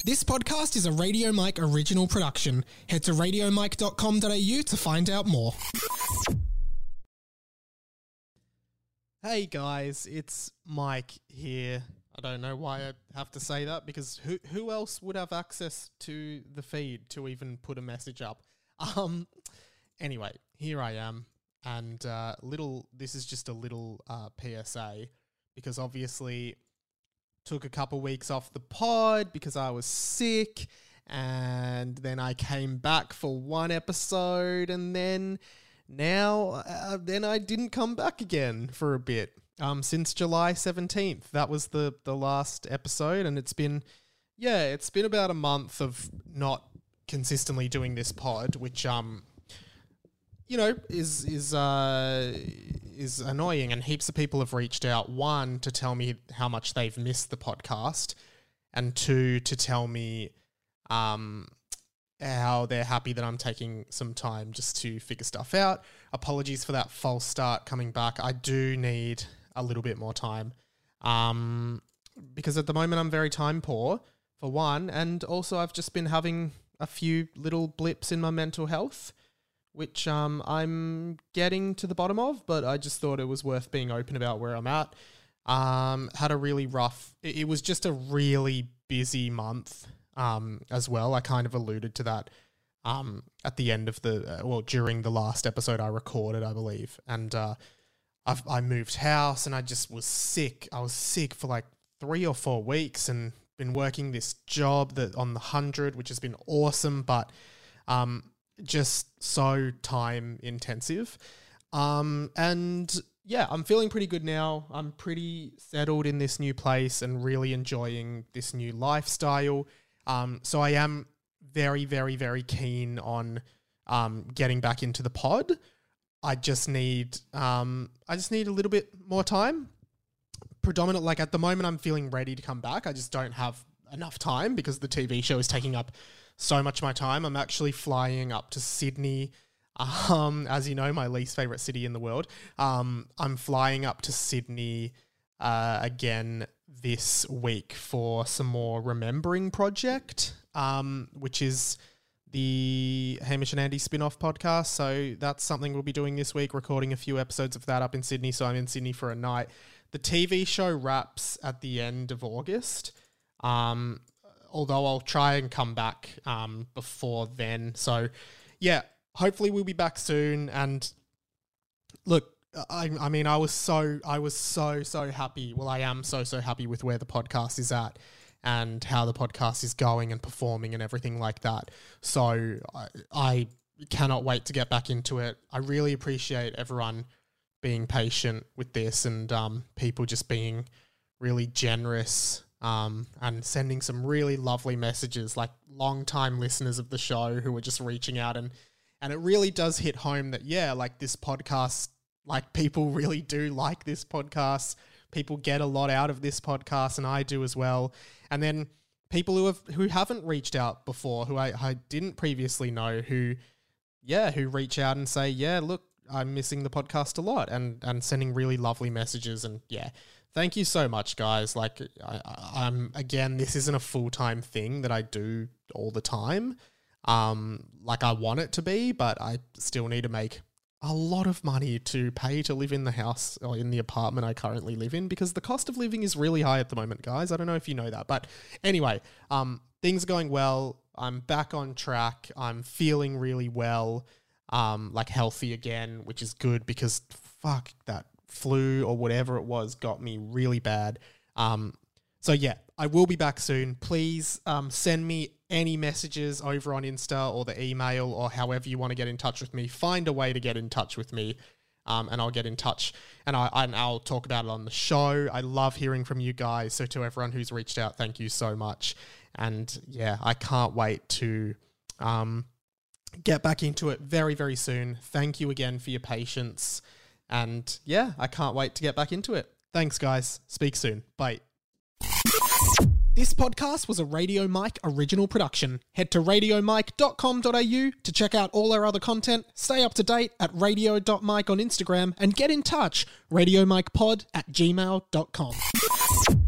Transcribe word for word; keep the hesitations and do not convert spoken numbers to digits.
This podcast is a Radio Mike original production. Head to radio mike dot com dot a u to find out more. Hey guys, it's Mike here. I don't know why I have to say that because who who else would have access to the feed to even put a message up? Um. Anyway, here I am, and uh, little. This is just a little uh, P S A because obviously took a couple weeks off the pod because I was sick, and then I came back for one episode, and then now uh, then I didn't come back again for a bit. Um, since July seventeenth, that was the the last episode, and it's been yeah, it's been about a month of not consistently doing this pod, which um, you know, is is uh is annoying, and heaps of people have reached out, one, to tell me how much they've missed the podcast, and two, to tell me um, how they're happy that I'm taking some time just to figure stuff out. Apologies for that false start coming back. I do need a little bit more time um, because at the moment I'm very time poor, for one, and also I've just been having a few little blips in my mental health, which um, I'm getting to the bottom of, but I just thought it was worth being open about where I'm at. Um, had a really rough, it, it was just a really busy month um, as well. I kind of alluded to that um, at the end of the, uh, well, during the last episode I recorded, I believe. And uh, I've, I moved house and I just was sick. I was sick for like three or four weeks and been working this job that on the hundred, which has been awesome, but um, just so time intensive. Um, and yeah, I'm feeling pretty good now. I'm pretty settled in this new place and really enjoying this new lifestyle. Um, so I am very, very, very keen on um, getting back into the pod. I just need, um, I just need a little bit more time. Predominant, like at the moment, I'm feeling ready to come back. I just don't have enough time because the T V show is taking up so much of my time. I'm actually flying up to Sydney. Um, as you know, my least favorite city in the world. Um, I'm flying up to Sydney uh, again this week for some more Remembering Project, um, which is the Hamish and Andy spin-off podcast. So that's something we'll be doing this week, recording a few episodes of that up in Sydney. So I'm in Sydney for a night. The T V show wraps at the end of August. Um, although I'll try and come back um, before then. So, yeah, hopefully we'll be back soon. And look, I, I mean, I was so, I was so, so happy. Well, I am so, so happy with where the podcast is at and how the podcast is going and performing and everything like that. So I, I cannot wait to get back into it. I really appreciate everyone being patient with this and um, people just being really generous Um, and sending some really lovely messages, like long-time listeners of the show who were just reaching out. And, and it really does hit home that, yeah, like this podcast, like people really do like this podcast. People get a lot out of this podcast, and I do as well. And then people who have who haven't reached out before, who I, I didn't previously know, who, yeah, who reach out and say, yeah, look, I'm missing the podcast a lot, and, and sending really lovely messages. And yeah, thank you so much, guys. Like, I, I'm again, this isn't a full-time thing that I do all the time. Um, like I want it to be, but I still need to make a lot of money to pay to live in the house or in the apartment I currently live in, because the cost of living is really high at the moment, guys. I don't know if you know that, but anyway, um, things are going well. I'm back on track. I'm feeling really well, um, like healthy again, which is good because fuck that flu or whatever it was got me really bad. Um, so yeah, I will be back soon. Please um, send me any messages over on Insta or the email or however you want to get in touch with me. Find a way to get in touch with me, um, and I'll get in touch and, I, and I'll talk about it on the show. I love hearing from you guys. So to everyone who's reached out, thank you so much. And yeah, I can't wait to um, get back into it very, very soon. Thank you again for your patience. And yeah, I can't wait to get back into it. Thanks, guys. Speak soon. Bye. This podcast was a Radio Mike original production. Head to radio mike dot com dot a u to check out all our other content, stay up to date at radio dot mike on Instagram, and get in touch, radiomikepod at gmail dot com.